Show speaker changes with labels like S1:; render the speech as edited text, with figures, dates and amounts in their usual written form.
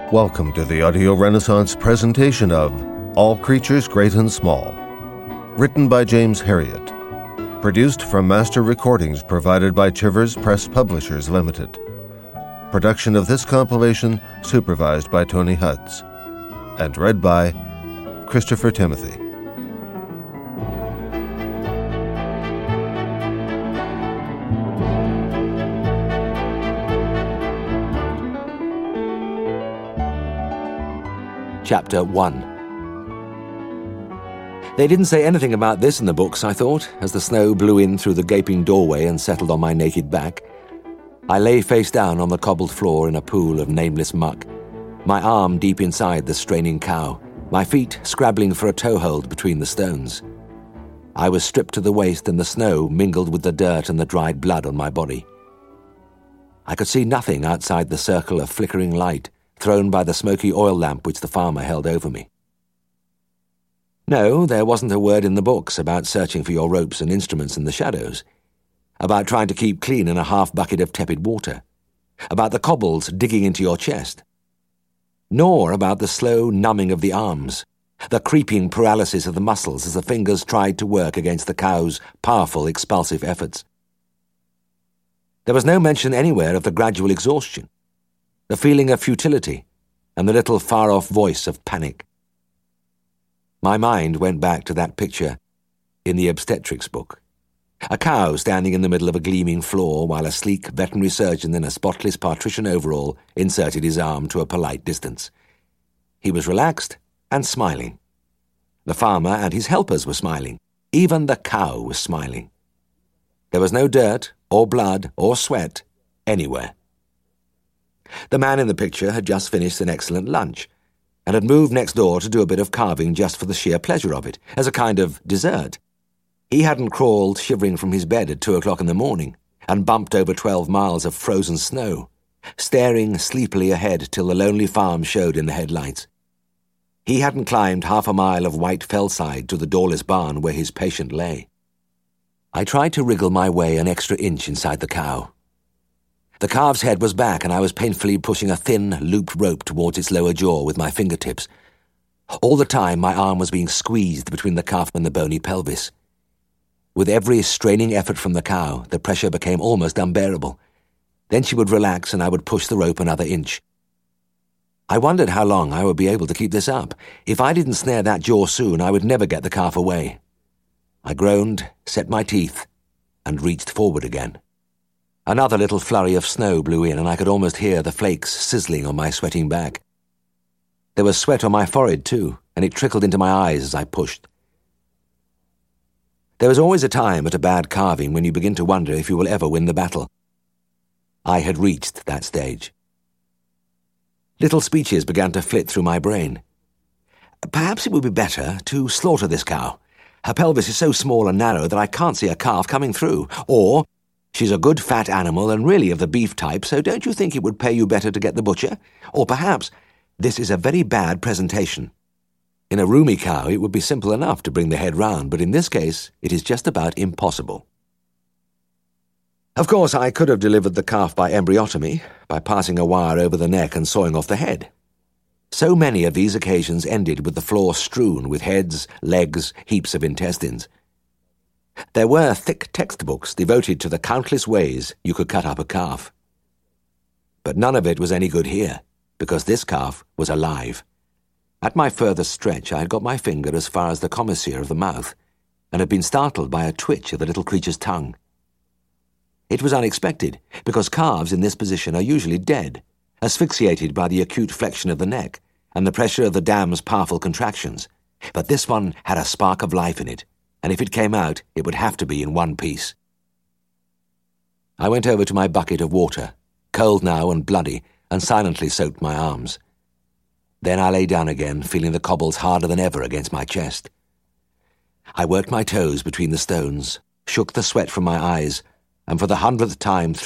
S1: Welcome to the Audio Renaissance presentation of All Creatures Great and Small, written by James Herriot, produced from master recordings provided by Chivers Press Publishers Limited. Production of this compilation supervised by Tony Hutz, and read by Christopher Timothy.
S2: Chapter 1. They didn't say anything about this in the books, I thought, as the snow blew in through the gaping doorway and settled on my naked back. I lay face down on the cobbled floor in a pool of nameless muck, my arm deep inside the straining cow, my feet scrabbling for a toehold between the stones. I was stripped to the waist, and the snow mingled with the dirt and the dried blood on my body. I could see nothing outside the circle of flickering light thrown by the smoky oil lamp which the farmer held over me. No, there wasn't a word in the books about searching for your ropes and instruments in the shadows, about trying to keep clean in a half-bucket of tepid water, about the cobbles digging into your chest, nor about the slow numbing of the arms, the creeping paralysis of the muscles as the fingers tried to work against the cow's powerful expulsive efforts. There was no mention anywhere of the gradual exhaustion, the feeling of futility, and the little far-off voice of panic. My mind went back to that picture in the obstetrics book. A cow standing in the middle of a gleaming floor while a sleek veterinary surgeon in a spotless patrician overall inserted his arm to a polite distance. He was relaxed and smiling. The farmer and his helpers were smiling. Even the cow was smiling. There was no dirt or blood or sweat anywhere. The man in the picture had just finished an excellent lunch and had moved next door to do a bit of carving just for the sheer pleasure of it, as a kind of dessert. He hadn't crawled shivering from his bed at 2 o'clock in the morning and bumped over 12 miles of frozen snow, staring sleepily ahead till the lonely farm showed in the headlights. He hadn't climbed half a mile of white fellside to the doorless barn where his patient lay. I tried to wriggle my way an extra inch inside the cow. The calf's head was back, and I was painfully pushing a thin, looped rope towards its lower jaw with my fingertips. All the time, my arm was being squeezed between the calf and the bony pelvis. With every straining effort from the cow, the pressure became almost unbearable. Then she would relax, and I would push the rope another inch. I wondered how long I would be able to keep this up. If I didn't snare that jaw soon, I would never get the calf away. I groaned, set my teeth, and reached forward again. Another little flurry of snow blew in, and I could almost hear the flakes sizzling on my sweating back. There was sweat on my forehead, too, and it trickled into my eyes as I pushed. There was always a time at a bad carving when you begin to wonder if you will ever win the battle. I had reached that stage. Little speeches began to flit through my brain. Perhaps it would be better to slaughter this cow. Her pelvis is so small and narrow that I can't see a calf coming through. Or, she's a good fat animal and really of the beef type, so don't you think it would pay you better to get the butcher? Or perhaps, this is a very bad presentation. In a roomy cow, it would be simple enough to bring the head round, but in this case, it is just about impossible. Of course, I could have delivered the calf by embryotomy, by passing a wire over the neck and sawing off the head. So many of these occasions ended with the floor strewn with heads, legs, heaps of intestines. There were thick textbooks devoted to the countless ways you could cut up a calf. But none of it was any good here, because this calf was alive. At my furthest stretch, I had got my finger as far as the commissure of the mouth, and had been startled by a twitch of the little creature's tongue. It was unexpected, because calves in this position are usually dead, asphyxiated by the acute flexion of the neck and the pressure of the dam's powerful contractions. But this one had a spark of life in it, and if it came out, it would have to be in one piece. I went over to my bucket of water, cold now and bloody, and silently soaked my arms. Then I lay down again, feeling the cobbles harder than ever against my chest. I worked my toes between the stones, shook the sweat from my eyes, and for the 100th time